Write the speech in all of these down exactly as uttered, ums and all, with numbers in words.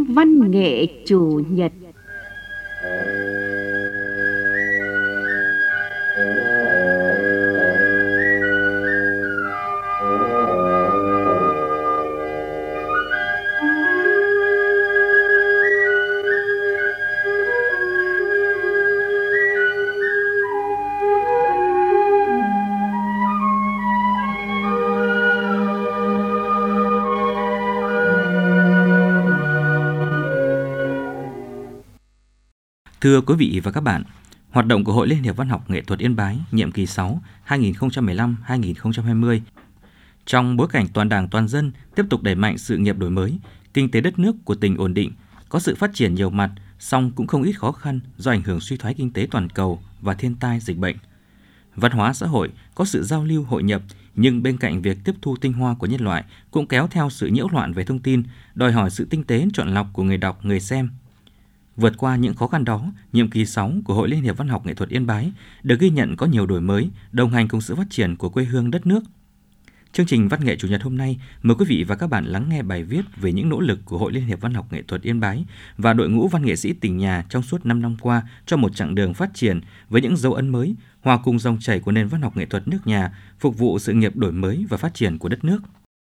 văn nghệ chủ nhật. Thưa quý vị và các bạn, hoạt động của Hội Liên hiệp Văn học Nghệ thuật Yên Bái nhiệm kỳ sáu hai nghìn không trăm mười lăm đến hai nghìn không trăm hai mươi trong bối cảnh toàn Đảng toàn dân tiếp tục đẩy mạnh sự nghiệp đổi mới, kinh tế đất nước của tỉnh ổn định, có sự phát triển nhiều mặt, song cũng không ít khó khăn do ảnh hưởng suy thoái kinh tế toàn cầu và thiên tai dịch bệnh. Văn hóa xã hội có sự giao lưu hội nhập, nhưng bên cạnh việc tiếp thu tinh hoa của nhân loại cũng kéo theo sự nhiễu loạn về thông tin, đòi hỏi sự tinh tế chọn lọc của người đọc, người xem. Vượt qua những khó khăn đó, nhiệm kỳ sáu của Hội Liên hiệp Văn học Nghệ thuật Yên Bái được ghi nhận có nhiều đổi mới, đồng hành cùng sự phát triển của quê hương đất nước. Chương trình Văn nghệ Chủ nhật hôm nay mời quý vị và các bạn lắng nghe bài viết về những nỗ lực của Hội Liên hiệp Văn học Nghệ thuật Yên Bái và đội ngũ văn nghệ sĩ tỉnh nhà trong suốt năm năm qua cho một chặng đường phát triển với những dấu ấn mới, hòa cùng dòng chảy của nền văn học nghệ thuật nước nhà, phục vụ sự nghiệp đổi mới và phát triển của đất nước.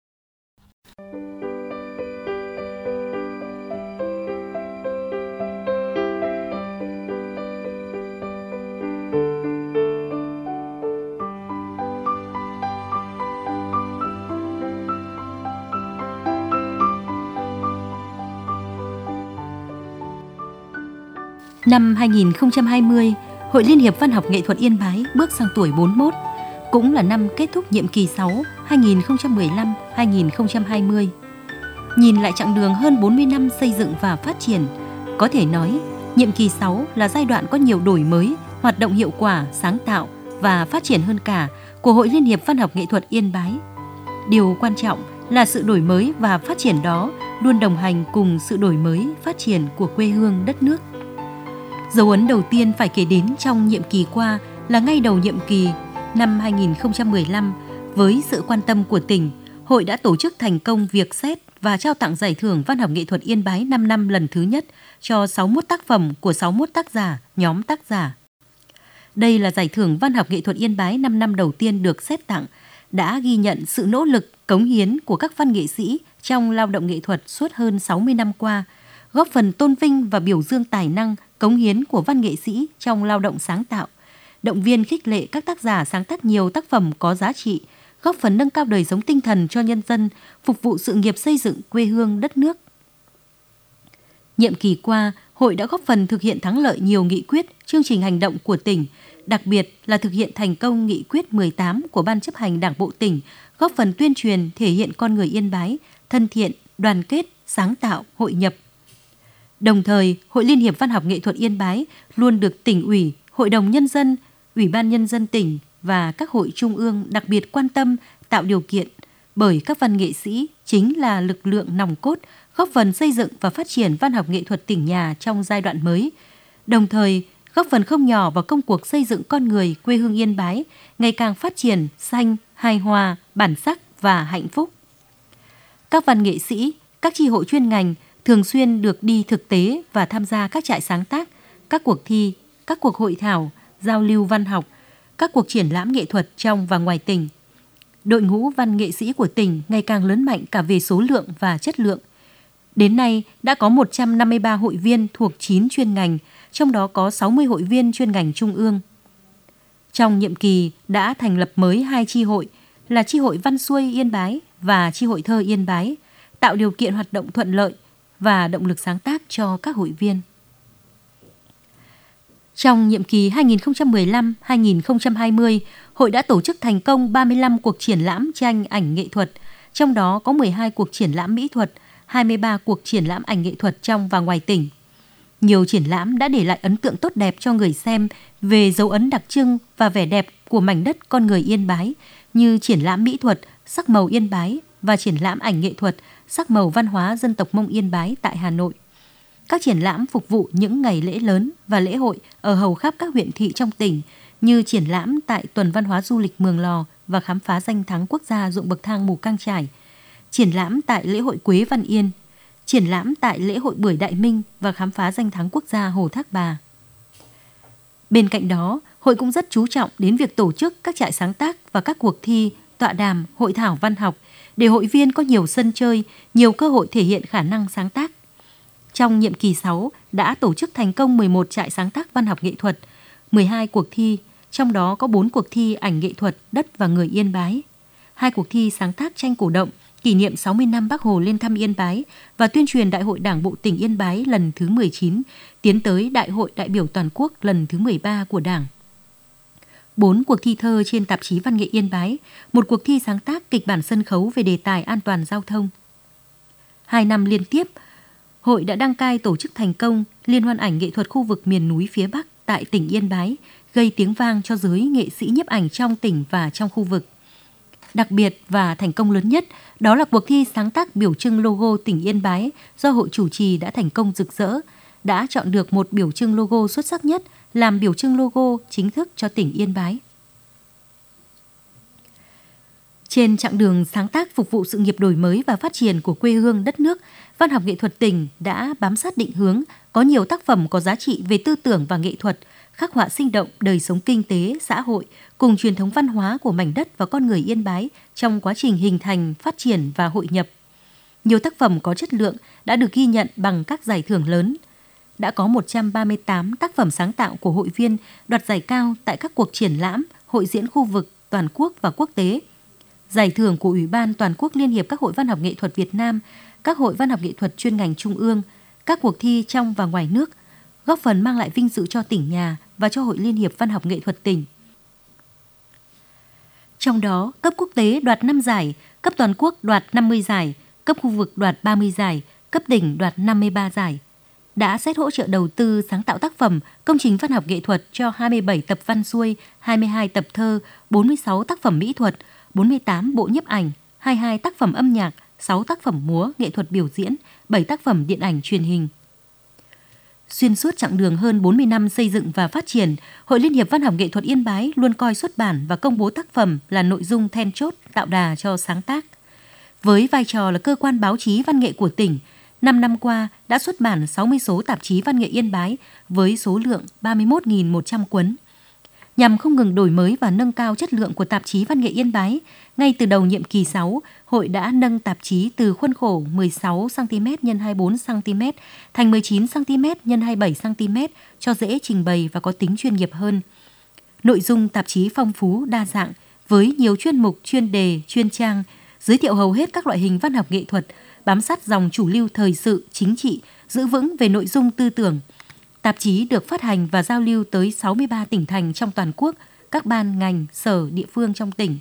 Năm hai nghìn không trăm hai mươi, Hội Liên hiệp Văn học Nghệ thuật Yên Bái bước sang tuổi bốn mươi mốt, cũng là năm kết thúc nhiệm kỳ sáu hai nghìn không trăm mười lăm đến hai nghìn không trăm hai mươi. Nhìn lại chặng đường hơn bốn mươi năm xây dựng và phát triển, có thể nói nhiệm kỳ sáu là giai đoạn có nhiều đổi mới, hoạt động hiệu quả, sáng tạo và phát triển hơn cả của Hội Liên hiệp Văn học Nghệ thuật Yên Bái. Điều quan trọng là sự đổi mới và phát triển đó luôn đồng hành cùng sự đổi mới, phát triển của quê hương đất nước. Dấu ấn đầu tiên phải kể đến trong nhiệm kỳ qua là ngay đầu nhiệm kỳ năm hai nghìn không trăm mười lăm, với sự quan tâm của tỉnh, Hội đã tổ chức thành công việc xét và trao tặng giải thưởng Văn học Nghệ thuật Yên Bái năm năm lần thứ nhất cho sáu mươi mốt tác phẩm của sáu mươi mốt tác giả, nhóm tác giả. Đây là giải thưởng Văn học Nghệ thuật Yên Bái năm năm đầu tiên được xét tặng, đã ghi nhận sự nỗ lực, cống hiến của các văn nghệ sĩ trong lao động nghệ thuật suốt hơn sáu mươi năm qua, góp phần tôn vinh và biểu dương tài năng, cống hiến của văn nghệ sĩ trong lao động sáng tạo, động viên khích lệ các tác giả sáng tác nhiều tác phẩm có giá trị, góp phần nâng cao đời sống tinh thần cho nhân dân, phục vụ sự nghiệp xây dựng quê hương đất nước. Nhiệm kỳ qua, Hội đã góp phần thực hiện thắng lợi nhiều nghị quyết, chương trình hành động của tỉnh, đặc biệt là thực hiện thành công nghị quyết mười tám của Ban chấp hành Đảng bộ tỉnh, góp phần tuyên truyền thể hiện con người Yên Bái, thân thiện, đoàn kết, sáng tạo, hội nhập. Đồng thời, Hội Liên hiệp Văn học Nghệ thuật Yên Bái luôn được tỉnh ủy, Hội đồng Nhân dân, Ủy ban Nhân dân tỉnh và các hội trung ương đặc biệt quan tâm, tạo điều kiện, bởi các văn nghệ sĩ chính là lực lượng nòng cốt, góp phần xây dựng và phát triển văn học nghệ thuật tỉnh nhà trong giai đoạn mới, đồng thời góp phần không nhỏ vào công cuộc xây dựng con người quê hương Yên Bái ngày càng phát triển, xanh, hài hòa, bản sắc và hạnh phúc. Các văn nghệ sĩ, các chi hội chuyên ngành thường xuyên được đi thực tế và tham gia các trại sáng tác, các cuộc thi, các cuộc hội thảo, giao lưu văn học, các cuộc triển lãm nghệ thuật trong và ngoài tỉnh. Đội ngũ văn nghệ sĩ của tỉnh ngày càng lớn mạnh cả về số lượng và chất lượng. Đến nay đã có một trăm năm mươi ba hội viên thuộc chín chuyên ngành, trong đó có sáu mươi hội viên chuyên ngành trung ương. Trong nhiệm kỳ đã thành lập mới hai chi hội là chi hội Văn Xuôi Yên Bái và chi hội Thơ Yên Bái, tạo điều kiện hoạt động thuận lợi và động lực sáng tác cho các hội viên. Trong nhiệm kỳ hai nghìn không trăm mười lăm đến hai nghìn không trăm hai mươi, Hội đã tổ chức thành công ba mươi lăm cuộc triển lãm tranh ảnh nghệ thuật, trong đó có mười hai cuộc triển lãm mỹ thuật, hai mươi ba cuộc triển lãm ảnh nghệ thuật trong và ngoài tỉnh. Nhiều triển lãm đã để lại ấn tượng tốt đẹp cho người xem về dấu ấn đặc trưng và vẻ đẹp của mảnh đất con người Yên Bái, như triển lãm mỹ thuật Sắc màu Yên Bái và triển lãm ảnh nghệ thuật Sắc màu văn hóa dân tộc Mông Yên Bái tại Hà Nội. Các triển lãm phục vụ những ngày lễ lớn và lễ hội ở hầu khắp các huyện thị trong tỉnh, như triển lãm tại Tuần Văn hóa Du lịch Mường Lò và khám phá danh thắng quốc gia ruộng bậc thang Mù Cang Chải, triển lãm tại lễ hội Quế Văn Yên, triển lãm tại lễ hội Bưởi Đại Minh và khám phá danh thắng quốc gia Hồ Thác Bà. Bên cạnh đó, hội cũng rất chú trọng đến việc tổ chức các trại sáng tác và các cuộc thi, tọa đàm, hội thảo văn học để hội viên có nhiều sân chơi, nhiều cơ hội thể hiện khả năng sáng tác. Trong nhiệm kỳ sáu đã tổ chức thành công mười một trại sáng tác văn học nghệ thuật, mười hai cuộc thi, trong đó có bốn cuộc thi ảnh nghệ thuật Đất và Người Yên Bái, hai cuộc thi sáng tác tranh cổ động kỷ niệm sáu mươi năm Bác Hồ lên thăm Yên Bái và tuyên truyền Đại hội Đảng bộ tỉnh Yên Bái lần thứ mười chín, tiến tới Đại hội đại biểu toàn quốc lần thứ mười ba của Đảng. bốn cuộc thi thơ trên tạp chí Văn nghệ Yên Bái, một cuộc thi sáng tác kịch bản sân khấu về đề tài an toàn giao thông. Hai năm liên tiếp, hội đã đăng cai tổ chức thành công Liên hoan ảnh nghệ thuật khu vực miền núi phía Bắc tại tỉnh Yên Bái, gây tiếng vang cho giới nghệ sĩ nhiếp ảnh trong tỉnh và trong khu vực. Đặc biệt và thành công lớn nhất đó là cuộc thi sáng tác biểu trưng logo tỉnh Yên Bái do hội chủ trì đã thành công rực rỡ, đã chọn được một biểu trưng logo xuất sắc nhất làm biểu trưng logo chính thức cho tỉnh Yên Bái. Trên chặng đường sáng tác phục vụ sự nghiệp đổi mới và phát triển của quê hương đất nước, văn học nghệ thuật tỉnh đã bám sát định hướng, có nhiều tác phẩm có giá trị về tư tưởng và nghệ thuật, khắc họa sinh động đời sống kinh tế, xã hội cùng truyền thống văn hóa của mảnh đất và con người Yên Bái trong quá trình hình thành, phát triển và hội nhập. Nhiều tác phẩm có chất lượng đã được ghi nhận bằng các giải thưởng lớn. Đã có một trăm ba mươi tám tác phẩm sáng tạo của hội viên đoạt giải cao tại các cuộc triển lãm, hội diễn khu vực, toàn quốc và quốc tế. Giải thưởng của Ủy ban Toàn quốc Liên hiệp các hội văn học nghệ thuật Việt Nam, các hội văn học nghệ thuật chuyên ngành trung ương, các cuộc thi trong và ngoài nước, góp phần mang lại vinh dự cho tỉnh nhà và cho Hội Liên hiệp Văn học nghệ thuật tỉnh. Trong đó, cấp quốc tế đoạt năm giải, cấp toàn quốc đoạt năm mươi giải, cấp khu vực đoạt ba mươi giải, cấp tỉnh đoạt năm mươi ba giải. Đã xét hỗ trợ đầu tư sáng tạo tác phẩm, công trình văn học nghệ thuật cho hai mươi bảy tập văn xuôi, hai mươi hai tập thơ, bốn mươi sáu tác phẩm mỹ thuật, bốn mươi tám bộ nhiếp ảnh, hai mươi hai tác phẩm âm nhạc, sáu tác phẩm múa, nghệ thuật biểu diễn, bảy tác phẩm điện ảnh truyền hình. Xuyên suốt chặng đường hơn bốn mươi năm xây dựng và phát triển, Hội Liên hiệp Văn học nghệ thuật Yên Bái luôn coi xuất bản và công bố tác phẩm là nội dung then chốt tạo đà cho sáng tác. Với vai trò là cơ quan báo chí văn nghệ của tỉnh, năm năm qua đã xuất bản sáu mươi số tạp chí văn nghệ Yên Bái với số lượng ba mươi mốt nghìn một trăm cuốn. Nhằm không ngừng đổi mới và nâng cao chất lượng của tạp chí văn nghệ Yên Bái, ngay từ đầu nhiệm kỳ sáu, hội đã nâng tạp chí từ khuôn khổ mười sáu xăng ti mét nhân hai mươi bốn xăng ti mét thành mười chín xăng ti mét nhân hai mươi bảy xăng ti mét cho dễ trình bày và có tính chuyên nghiệp hơn. Nội dung tạp chí phong phú, đa dạng với nhiều chuyên mục, chuyên đề, chuyên trang, giới thiệu hầu hết các loại hình văn học nghệ thuật, bám sát dòng chủ lưu thời sự, chính trị, giữ vững về nội dung tư tưởng. Tạp chí được phát hành và giao lưu tới sáu mươi ba tỉnh thành trong toàn quốc, các ban, ngành, sở, địa phương trong tỉnh.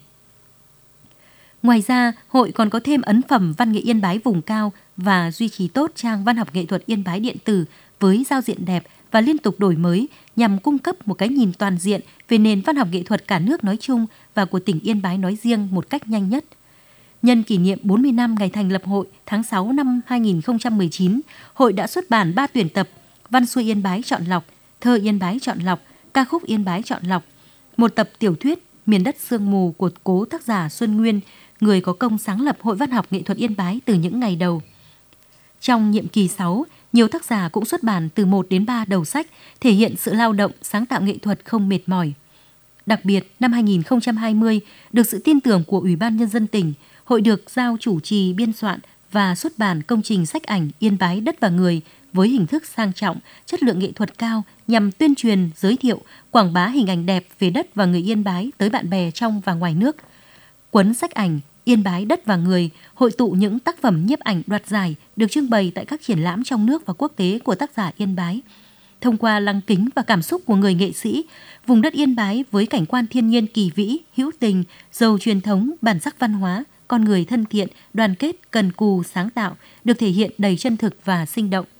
Ngoài ra, hội còn có thêm ấn phẩm Văn nghệ Yên Bái vùng cao và duy trì tốt trang Văn học nghệ thuật Yên Bái điện tử với giao diện đẹp và liên tục đổi mới nhằm cung cấp một cái nhìn toàn diện về nền văn học nghệ thuật cả nước nói chung và của tỉnh Yên Bái nói riêng một cách nhanh nhất. Nhân kỷ niệm bốn mươi năm ngày thành lập hội tháng sáu năm hai nghìn không trăm mười chín, hội đã xuất bản ba tuyển tập Văn xuôi Yên Bái chọn lọc, Thơ Yên Bái chọn lọc, Ca khúc Yên Bái chọn lọc, một tập tiểu thuyết Miền đất sương mù của cố tác giả Xuân Nguyên, người có công sáng lập Hội Văn học nghệ thuật Yên Bái từ những ngày đầu. Trong nhiệm kỳ sáu, nhiều tác giả cũng xuất bản từ một đến ba đầu sách, thể hiện sự lao động, sáng tạo nghệ thuật không mệt mỏi. Đặc biệt, năm hai nghìn không trăm hai mươi, được sự tin tưởng của Ủy ban Nhân dân tỉnh, hội được giao chủ trì biên soạn và xuất bản công trình sách ảnh Yên Bái đất và người với hình thức sang trọng, chất lượng nghệ thuật cao nhằm tuyên truyền, giới thiệu, quảng bá hình ảnh đẹp về đất và người Yên Bái tới bạn bè trong và ngoài nước. Cuốn sách ảnh Yên Bái đất và người hội tụ những tác phẩm nhiếp ảnh đoạt giải được trưng bày tại các triển lãm trong nước và quốc tế của tác giả Yên Bái. Thông qua lăng kính và cảm xúc của người nghệ sĩ, vùng đất Yên Bái với cảnh quan thiên nhiên kỳ vĩ, hữu tình, giàu truyền thống, bản sắc văn hóa, con người thân thiện, đoàn kết, cần cù, sáng tạo, được thể hiện đầy chân thực và sinh động.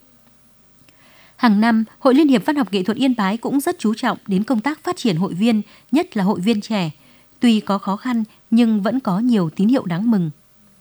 Hàng năm, Hội Liên hiệp Văn học nghệ thuật Yên Bái cũng rất chú trọng đến công tác phát triển hội viên, nhất là hội viên trẻ. Tuy có khó khăn nhưng vẫn có nhiều tín hiệu đáng mừng.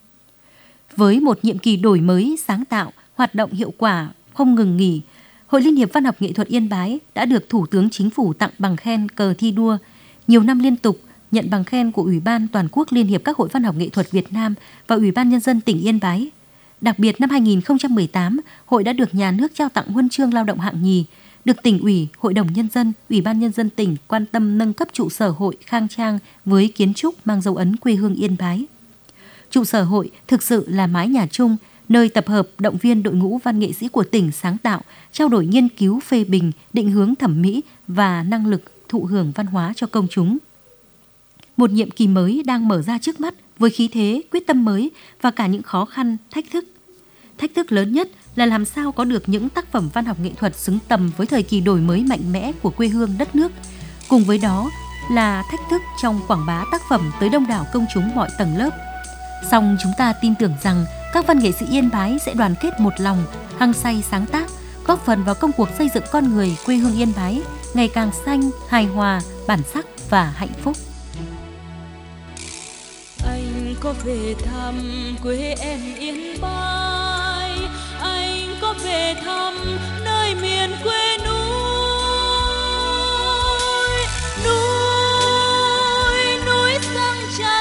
Với một nhiệm kỳ đổi mới, sáng tạo, hoạt động hiệu quả, không ngừng nghỉ, Hội Liên hiệp Văn học nghệ thuật Yên Bái đã được Thủ tướng Chính phủ tặng bằng khen cờ thi đua, nhiều năm liên tục nhận bằng khen của Ủy ban Toàn quốc Liên hiệp các hội văn học nghệ thuật Việt Nam và Ủy ban Nhân dân tỉnh Yên Bái. Đặc biệt năm hai nghìn không trăm mười tám, hội đã được nhà nước trao tặng huân chương lao động hạng nhì, được tỉnh ủy, hội đồng nhân dân, ủy ban nhân dân tỉnh quan tâm nâng cấp trụ sở hội khang trang với kiến trúc mang dấu ấn quê hương Yên Bái. Trụ sở hội thực sự là mái nhà chung, nơi tập hợp động viên đội ngũ văn nghệ sĩ của tỉnh sáng tạo, trao đổi nghiên cứu phê bình, định hướng thẩm mỹ và năng lực thụ hưởng văn hóa cho công chúng. Một nhiệm kỳ mới đang mở ra trước mắt với khí thế, quyết tâm mới và cả những khó khăn, thách thức. Thách thức lớn nhất là làm sao có được những tác phẩm văn học nghệ thuật xứng tầm với thời kỳ đổi mới mạnh mẽ của quê hương đất nước. Cùng với đó là thách thức trong quảng bá tác phẩm tới đông đảo công chúng mọi tầng lớp. Song chúng ta tin tưởng rằng các văn nghệ sĩ Yên Bái sẽ đoàn kết một lòng, hăng say sáng tác, góp phần vào công cuộc xây dựng con người quê hương Yên Bái ngày càng xanh, hài hòa, bản sắc và hạnh phúc. Anh có về thăm quê em Yên Bái, anh có về thăm nơi miền quê núi, núi núi sáng chắn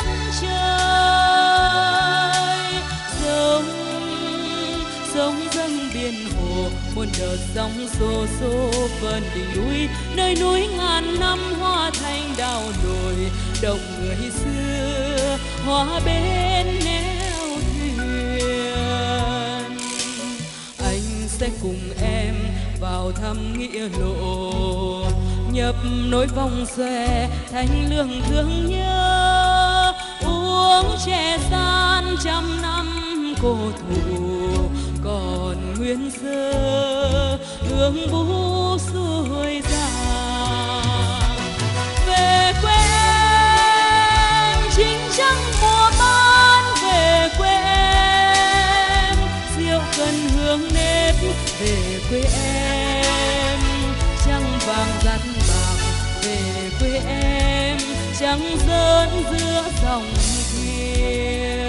trời, sông sông dâng biển hồ, muôn đợt sóng xô xô vần đỉnh núi, nơi núi ngàn năm hoa thành đào nổi, động người xưa hóa bên neo thuyền. Anh sẽ cùng em vào thăm nghĩa lộ, nhập nối vòng xòe thành lương thương nhớ, uống chè san trăm năm cổ thụ còn nguyên sơ, hương vũ xuôi giang. Về quê em chính trăng mùa ban, về quê em rượu cần hương nếp, về quê em trăng vàng dắt bạc, về quê em trăng rớn giữa dòng thuyền.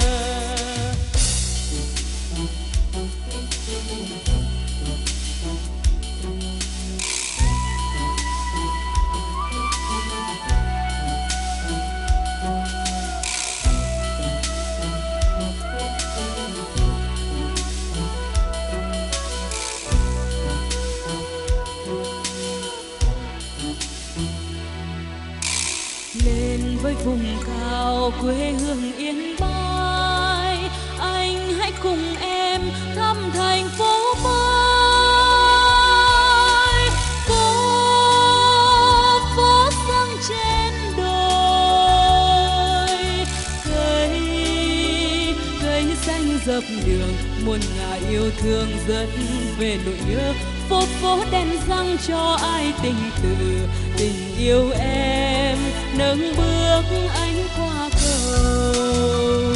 Với vùng cao quê hương Yên Bái, anh hãy cùng em thăm thành phố mới, phố phố sáng trên đồi, cây cây xanh dập đường, muôn nhà yêu thương dẫn về nỗi nhớ, phố phố đèn răng cho ai tình từ, tình yêu em nâng bước anh qua cầu.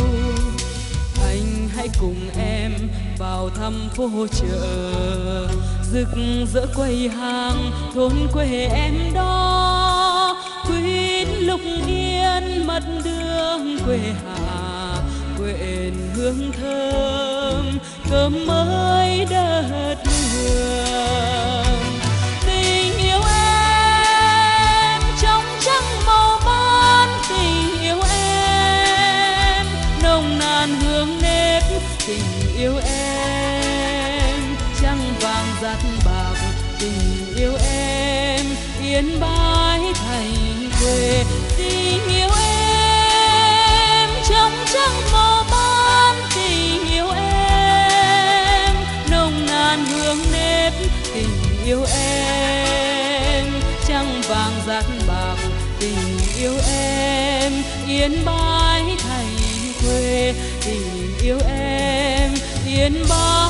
Anh hãy cùng em vào thăm phố chợ, rực rỡ quầy hàng thôn quê em đó, quýt lục yên mật đường quê hà, quên hương thơm cơm mới đất hương. Tình yêu em trong trăng màu ban, tình yêu em nồng nàn hương nếp, tình yêu em trăng vàng dắt bạc, tình yêu em Yên Bái thành quê. Tình yêu em trong trăng màu ban, tình yêu em nồng nàn hương nếp, tình yêu em trăng vàng dắt bạc, tình yêu em Yên Bái thành quê, tình yêu em Yên Bái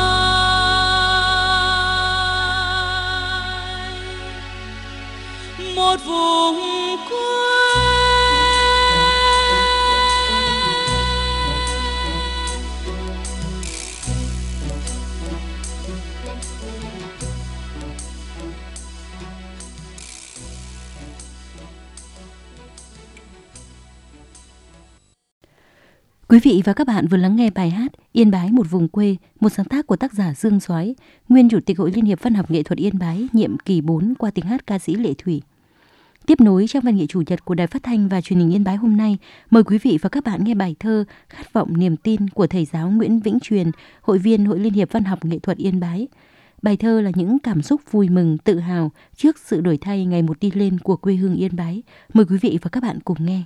một vùng quê. Quý vị và các bạn vừa lắng nghe bài hát Yên Bái một vùng quê, một sáng tác của tác giả Dương Soái, nguyên Chủ tịch Hội Liên hiệp Văn học Nghệ thuật Yên Bái nhiệm kỳ bốn qua tiếng hát ca sĩ Lệ Thủy. Tiếp nối trang văn nghệ chủ nhật của Đài Phát thanh và Truyền hình Yên Bái hôm nay, mời quý vị và các bạn nghe bài thơ Khát vọng niềm tin của thầy giáo Nguyễn Vĩnh Truyền, hội viên Hội Liên hiệp Văn học Nghệ thuật Yên Bái. Bài thơ là những cảm xúc vui mừng, tự hào trước sự đổi thay ngày một đi lên của quê hương Yên Bái. Mời quý vị và các bạn cùng nghe.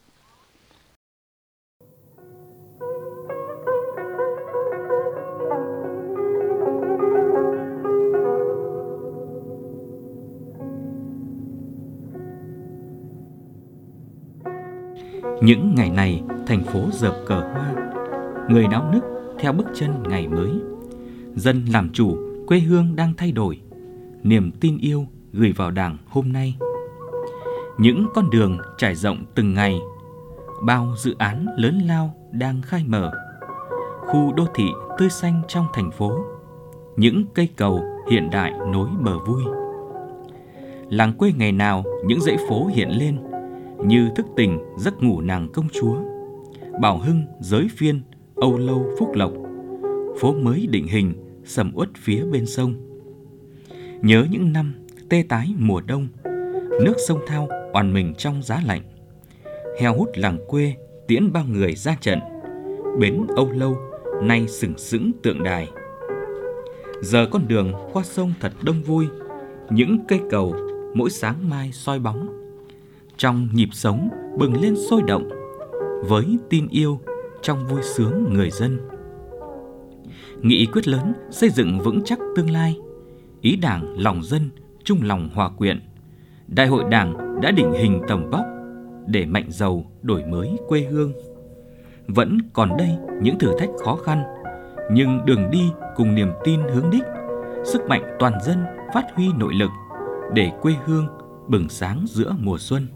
Những ngày này, thành phố dợp cờ hoa, người náo nức theo bước chân ngày mới. Dân làm chủ, quê hương đang thay đổi, niềm tin yêu gửi vào Đảng hôm nay. Những con đường trải rộng từng ngày, bao dự án lớn lao đang khai mở. Khu đô thị tươi xanh trong thành phố, những cây cầu hiện đại nối bờ vui. Làng quê ngày nào những dãy phố hiện lên, như thức tỉnh giấc ngủ nàng công chúa. Bảo Hưng, Giới Phiên, Âu Lâu, Phúc Lộc, phố mới định hình sầm uất phía bên sông. Nhớ những năm tê tái mùa đông, nước sông Thao oằn mình trong giá lạnh. Heo hút làng quê tiễn bao người ra trận, bến Âu Lâu nay sừng sững tượng đài. Giờ con đường qua sông thật đông vui, những cây cầu mỗi sáng mai soi bóng. Trong nhịp sống bừng lên sôi động, với tin yêu trong vui sướng người dân. Nghị quyết lớn xây dựng vững chắc tương lai, ý Đảng lòng dân chung lòng hòa quyện. Đại hội Đảng đã định hình tầm vóc để mạnh giàu đổi mới quê hương. Vẫn còn đây những thử thách khó khăn, nhưng đường đi cùng niềm tin hướng đích, sức mạnh toàn dân phát huy nội lực để quê hương bừng sáng giữa mùa xuân.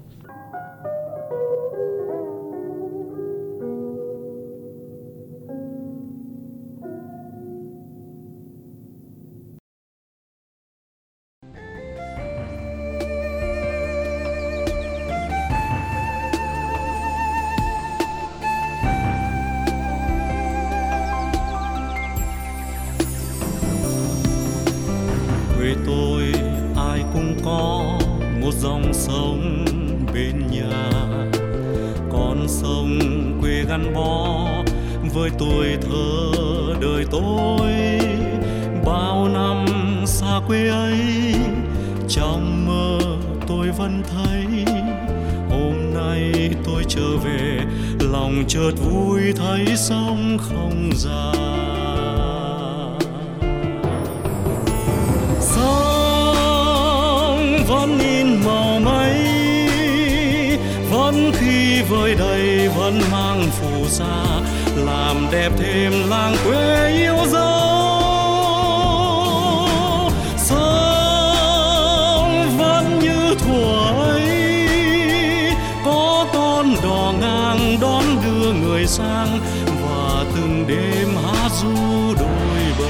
Quê tôi ai cũng có một dòng sông bên nhà, con sông quê gắn bó với tuổi thơ đời tôi. Bao năm xa quê ấy, trong mơ tôi vẫn thấy, hôm nay tôi trở về lòng chợt vui thấy sông không già. Vẫn in màu mây, vẫn khi vơi đầy vẫn mang phù sa, làm đẹp thêm làng quê yêu dấu. Sông vẫn như thuở ấy, có con đò ngang đón đưa người sang, và từng đêm hát ru đôi bờ.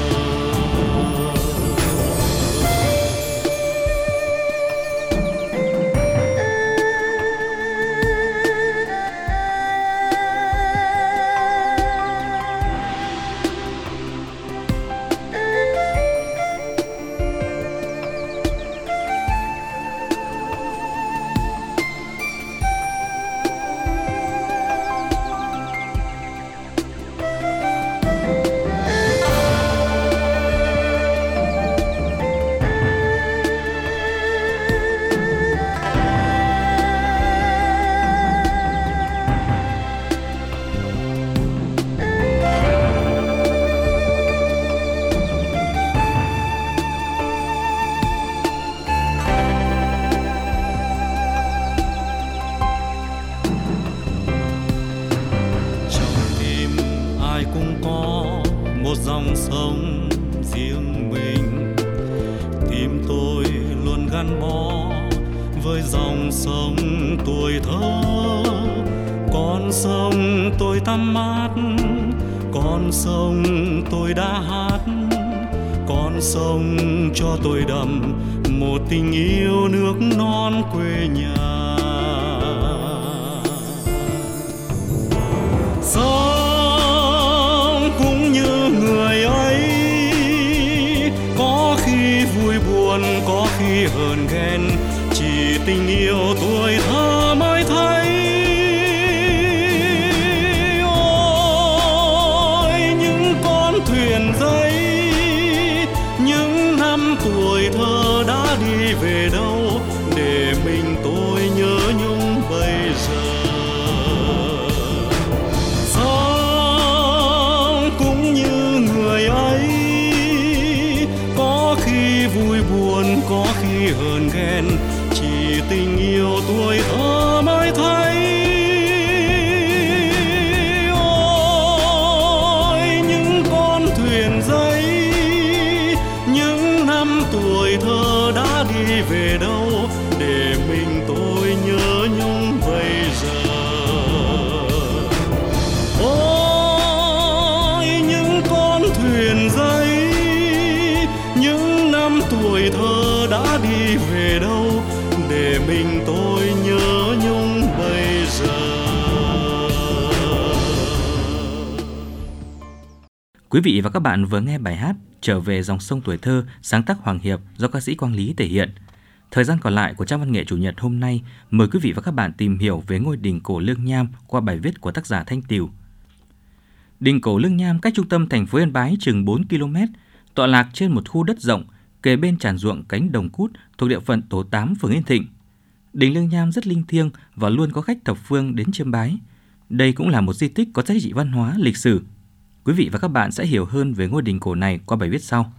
Một dòng sông riêng mình, tim tôi luôn gắn bó với dòng sông tuổi thơ. Con sông tôi tắm mát, con sông tôi đã hát, con sông cho tôi đậm một tình yêu nước non quê nhà. Sông cũng như người ấy, có khi vui buồn, có khi hờn ghen, chỉ tình yêu tuổi thơ mới thấy. Ôi những con thuyền giấy, những năm tuổi thơ đã đi về đâu, để mình tôi nhớ nhung bây giờ. Sống cũng như người ấy, có khi vui buồn, có khi hờn ghen, chỉ tình yêu tuổi thơ mới thấy. Ôi những con thuyền giấy, những năm tuổi thơ đã đi về đâu, để mình tôi nhớ nhung bây giờ. Ôi những con thuyền giấy, những năm tuổi thơ đã đi về đâu, để mình tôi nhớ nhung bây giờ. Quý vị và các bạn vừa nghe bài hát Trở về dòng sông tuổi thơ sáng tác Hoàng Hiệp do ca sĩ Quang Lý thể hiện. Thời gian còn lại của trang văn nghệ Chủ nhật hôm nay, mời quý vị và các bạn tìm hiểu về ngôi đình cổ Lương Nham qua bài viết của tác giả Thanh Tìu. Đình cổ Lương Nham cách trung tâm thành phố Yên Bái chừng bốn ki lô mét, tọa lạc trên một khu đất rộng, kề bên tràn ruộng cánh đồng cút thuộc địa phận tổ tám phường Yên Thịnh. Đình Lương Nham rất linh thiêng và luôn có khách thập phương đến chiêm bái. Đây cũng là một di tích có giá trị văn hóa, lịch sử. Quý vị và các bạn sẽ hiểu hơn về ngôi đình cổ này qua bài viết sau.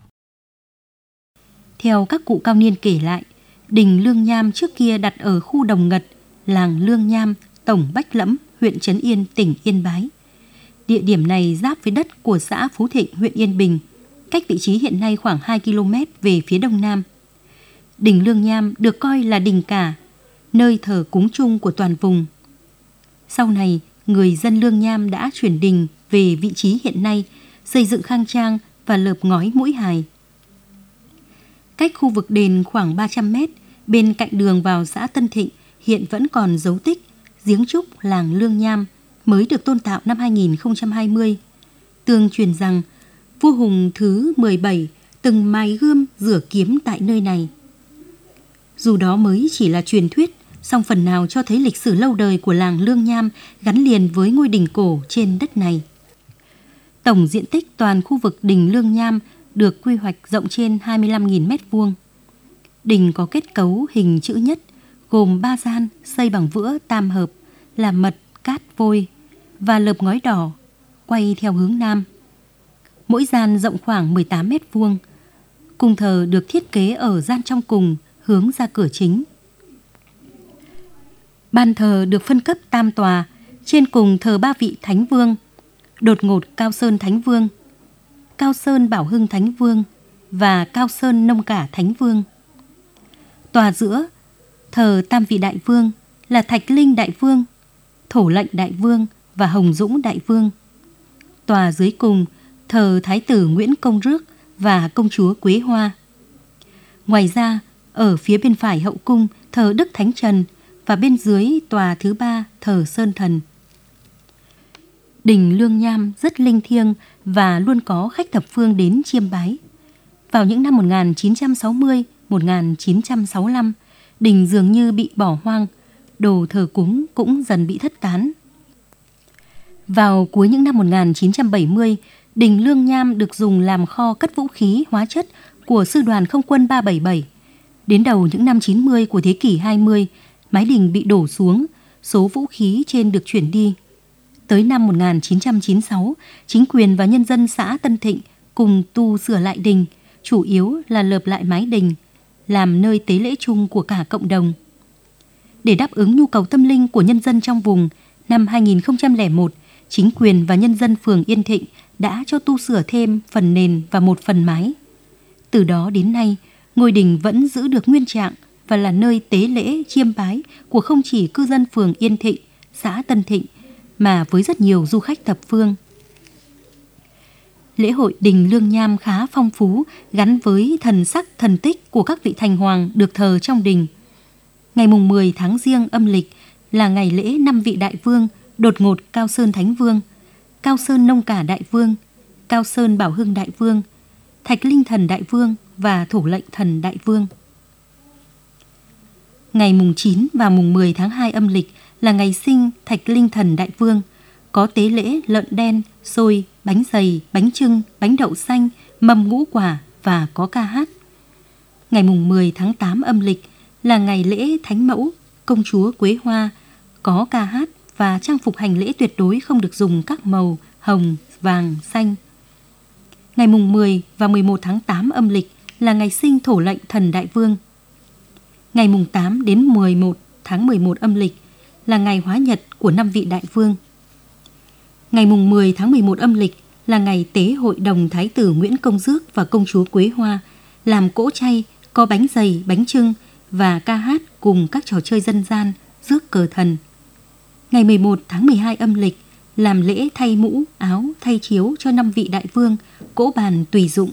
Theo các cụ cao niên kể lại, đình Lương Nham trước kia đặt ở khu Đồng Ngật, làng Lương Nham, tổng Bách Lẫm, huyện Trấn Yên, tỉnh Yên Bái. Địa điểm này giáp với đất của xã Phú Thịnh, huyện Yên Bình, cách vị trí hiện nay khoảng hai ki lô mét về phía đông nam. Đình Lương Nham được coi là đình cả, nơi thờ cúng chung của toàn vùng. Sau này, người dân Lương Nham đã chuyển đình về vị trí hiện nay, xây dựng khang trang và lợp ngói mũi hài. Cách khu vực đền khoảng ba trăm mét, bên cạnh đường vào xã Tân Thịnh hiện vẫn còn dấu tích giếng trúc làng Lương Nham mới được tôn tạo năm hai nghìn không trăm hai mươi. Tương truyền rằng vua Hùng thứ mười bảy từng mài gươm rửa kiếm tại nơi này. Dù đó mới chỉ là truyền thuyết, song phần nào cho thấy lịch sử lâu đời của làng Lương Nham gắn liền với ngôi đình cổ trên đất này. Tổng diện tích toàn khu vực đình Lương Nham được quy hoạch rộng trên hai mươi lăm nghìn mét vuông. Đình có kết cấu hình chữ nhất, gồm ba gian xây bằng vữa tam hợp, là mật, cát, vôi và lợp ngói đỏ, quay theo hướng nam. Mỗi gian rộng khoảng mười tám mét vuông. Cung thờ được thiết kế ở gian trong cùng, hướng ra cửa chính. Ban thờ được phân cấp tam tòa, trên cùng thờ ba vị Thánh Vương: Đột Ngột Cao Sơn Thánh Vương, Cao Sơn Bảo Hưng Thánh Vương và Cao Sơn Nông Cả Thánh Vương. Tòa giữa thờ tam vị Đại Vương là Thạch Linh Đại Vương, Thổ Lệnh Đại Vương và Hồng Dũng Đại Vương. Tòa dưới cùng thờ Thái tử Nguyễn Công Rước và Công chúa Quế Hoa. Ngoài ra, ở phía bên phải hậu cung thờ Đức Thánh Trần và bên dưới tòa thứ ba thờ Sơn Thần. Đình Lương Nham rất linh thiêng và luôn có khách thập phương đến chiêm bái. Vào những năm một nghìn chín trăm sáu mươi đến một nghìn chín trăm sáu mươi lăm, đình dường như bị bỏ hoang, đồ thờ cúng cũng dần bị thất tán. Vào cuối những năm một nghìn chín trăm bảy mươi, đình Lương Nham được dùng làm kho cất vũ khí, hóa chất của Sư đoàn Không quân ba bảy bảy. Đến đầu những năm chín mươi của thế kỷ hai mươi, mái đình bị đổ xuống, số vũ khí trên được chuyển đi. Tới năm một nghìn chín trăm chín mươi sáu, chính quyền và nhân dân xã Tân Thịnh cùng tu sửa lại đình, chủ yếu là lợp lại mái đình, làm nơi tế lễ chung của cả cộng đồng. Để đáp ứng nhu cầu tâm linh của nhân dân trong vùng, năm hai nghìn không trăm lẻ một, chính quyền và nhân dân phường Yên Thịnh đã cho tu sửa thêm phần nền và một phần mái. Từ đó đến nay, ngôi đình vẫn giữ được nguyên trạng và là nơi tế lễ chiêm bái của không chỉ cư dân phường Yên Thịnh, xã Tân Thịnh, mà với rất nhiều du khách thập phương. Lễ hội đình Lương Nham khá phong phú, gắn với thần sắc thần tích của các vị thành hoàng được thờ trong đình. Ngày mùng mười tháng Giêng âm lịch là ngày lễ năm vị đại vương: Đột Ngột Cao Sơn Thánh Vương, Cao Sơn Nông Cả Đại Vương, Cao Sơn Bảo Hưng Đại Vương, Thạch Linh Thần Đại Vương và Thổ Lệnh Thần Đại Vương. Ngày mùng chín và mùng mười tháng hai âm lịch là ngày sinh Thạch Linh Thần Đại Vương, có tế lễ lợn đen, xôi, bánh dày, bánh chưng, bánh đậu xanh, mâm ngũ quả và có ca hát. Ngày mùng mười tháng tám âm lịch là ngày lễ Thánh Mẫu, Công chúa Quế Hoa, có ca hát và trang phục hành lễ tuyệt đối không được dùng các màu hồng, vàng, xanh. Ngày mùng mười và mười một tháng tám âm lịch là ngày sinh Thổ Lệnh Thần Đại Vương. Ngày mùng tám đến mười một tháng mười một âm lịch là ngày hóa nhật của năm vị đại vương. Ngày mùng mười tháng mười một âm lịch là ngày tế hội đồng Thái tử Nguyễn Công Dước và Công chúa Quế Hoa, làm cỗ chay, có bánh dày, bánh chưng và ca hát cùng các trò chơi dân gian, rước cờ thần. Ngày mười một tháng mười hai âm lịch làm lễ thay mũ, áo, thay chiếu cho năm vị đại vương, cỗ bàn tùy dụng.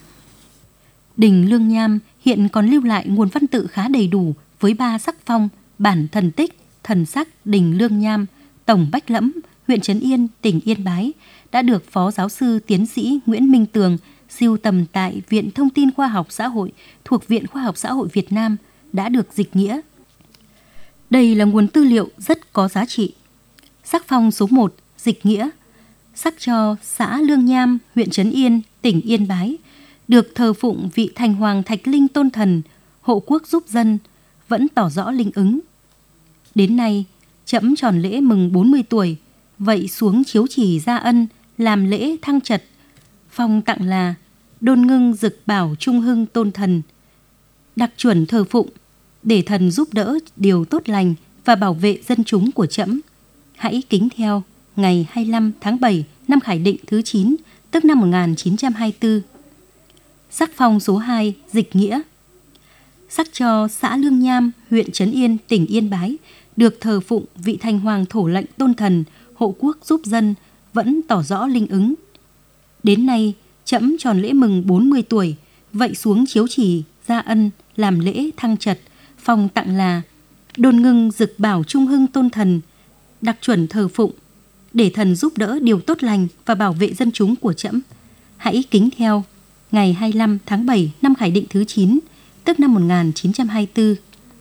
Đình Lương Nham hiện còn lưu lại nguồn văn tự khá đầy đủ với ba sắc phong, bản thần tích, thần sắc Đình Lương Nham, Tổng Bách Lẫm, huyện Trấn Yên, tỉnh Yên Bái, đã được Phó Giáo sư Tiến sĩ Nguyễn Minh Tường sưu tầm tại Viện Thông tin Khoa học Xã hội thuộc Viện Khoa học Xã hội Việt Nam, đã được dịch nghĩa. Đây là nguồn tư liệu rất có giá trị. Sắc phong số một, dịch nghĩa, sắc cho xã Lương Nham, huyện Trấn Yên, tỉnh Yên Bái, được thờ phụng vị thành hoàng Thạch Linh tôn thần, hộ quốc giúp dân, vẫn tỏ rõ linh ứng. Đến nay, trẫm tròn lễ mừng bốn mươi tuổi, vậy xuống chiếu chỉ gia ân, làm lễ thăng trật, phong tặng là Đôn Ngưng Dực Bảo Trung Hưng tôn thần, đặc chuẩn thờ phụng, để thần giúp đỡ điều tốt lành và bảo vệ dân chúng của trẫm. Hãy kính theo ngày hai mươi lăm tháng bảy năm Khải Định thứ chín, tức năm một nghìn chín trăm hai mươi tư. Sắc phong số hai, dịch nghĩa, sắc cho xã Lương Nham, huyện Trấn Yên, tỉnh Yên Bái, được thờ phụng vị thành hoàng Thổ Lệnh tôn thần, hộ quốc giúp dân, vẫn tỏ rõ linh ứng. Đến nay, trẫm tròn lễ mừng bốn mươi tuổi, vậy xuống chiếu chỉ gia ân, làm lễ thăng trật, phong tặng là Đôn Ngưng Dực Bảo Trung Hưng tôn thần, đặc chuẩn thờ phụng, để thần giúp đỡ điều tốt lành và bảo vệ dân chúng của trẫm. Hãy kính theo ngày hai mươi lăm tháng bảy năm Khải Định thứ chín, tức năm một nghìn chín trăm hai mươi tư.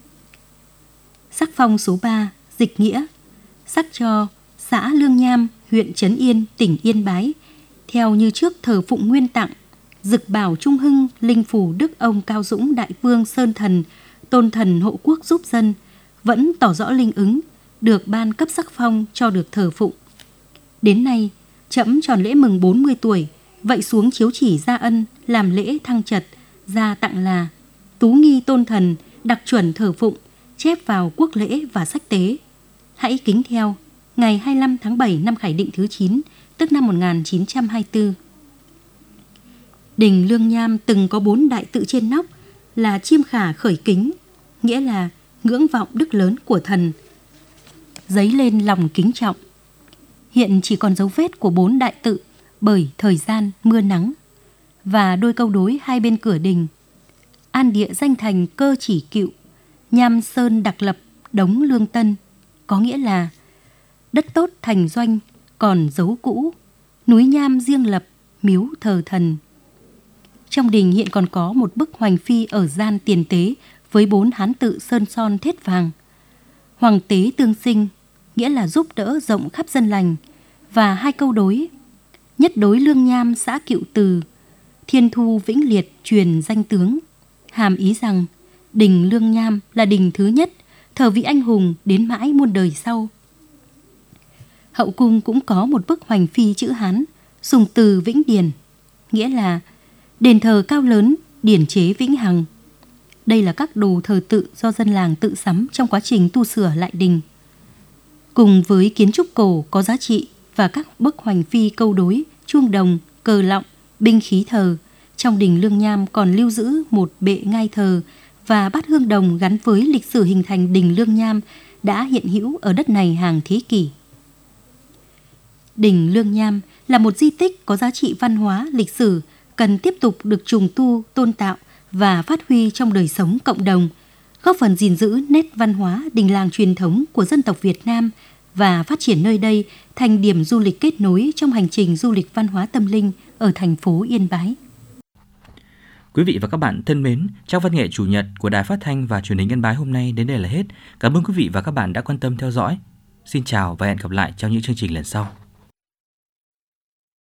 Sắc phong số ba, dịch nghĩa, sắc cho xã Lương Nham, huyện Trấn Yên, tỉnh Yên Bái, theo như trước thờ phụng nguyên tặng Dực Bảo Trung Hưng, Linh Phủ Đức Ông Cao Dũng Đại Vương Sơn Thần, tôn thần hộ quốc giúp dân, vẫn tỏ rõ linh ứng, được ban cấp sắc phong cho được thờ phụng. Đến nay, trẫm tròn lễ mừng bốn mươi tuổi, vậy xuống chiếu chỉ gia ân, làm lễ thăng trật, gia tặng là Tú Nghi tôn thần, đặc chuẩn thờ phụng, chép vào quốc lễ và sách tế. Hãy kính theo ngày hai mươi lăm tháng bảy năm Khải Định thứ chín, tức năm một nghìn chín trăm hai mươi tư. Đình Lương Nham từng có bốn đại tự trên nóc là chiêm khả khởi kính, nghĩa là ngưỡng vọng đức lớn của thần, dấy lên lòng kính trọng. Hiện chỉ còn dấu vết của bốn đại tự bởi thời gian mưa nắng, và đôi câu đối hai bên cửa đình: An địa danh thành cơ chỉ cựu, Nham sơn đặc lập đống lương tân, có nghĩa là đất tốt thành doanh, còn dấu cũ, núi Nham riêng lập, miếu thờ thần. Trong đình hiện còn có một bức hoành phi ở gian tiền tế với bốn hán tự sơn son thết vàng: Hoàng tế tương sinh, nghĩa là giúp đỡ rộng khắp dân lành, và hai câu đối: Nhất đối Lương Nham xã Cựu Từ, Thiên thu vĩnh liệt truyền danh tướng, hàm ý rằng đình Lương Nham là đình thứ nhất, thờ vị anh hùng đến mãi muôn đời sau. Hậu cung cũng có một bức hoành phi chữ Hán, Sùng Từ Vĩnh Điền, nghĩa là đền thờ cao lớn, điển chế vĩnh hằng. Đây là các đồ thờ tự do dân làng tự sắm trong quá trình tu sửa lại đình. Cùng với kiến trúc cổ có giá trị và các bức hoành phi câu đối, chuông đồng, cờ lọng, binh khí thờ, trong đình Lương Nham còn lưu giữ một bệ ngai thờ và bát hương đồng gắn với lịch sử hình thành đình Lương Nham đã hiện hữu ở đất này hàng thế kỷ. Đình Lương Nham là một di tích có giá trị văn hóa, lịch sử, cần tiếp tục được trùng tu, tôn tạo và phát huy trong đời sống cộng đồng, góp phần gìn giữ nét văn hóa đình làng truyền thống của dân tộc Việt Nam và phát triển nơi đây thành điểm du lịch kết nối trong hành trình du lịch văn hóa tâm linh ở thành phố Yên Bái. Quý vị và các bạn thân mến, trong văn nghệ chủ nhật của Đài Phát thanh và Truyền hình Yên Bái hôm nay đến đây là hết. Cảm ơn quý vị và các bạn đã quan tâm theo dõi. Xin chào và hẹn gặp lại trong những chương trình lần sau.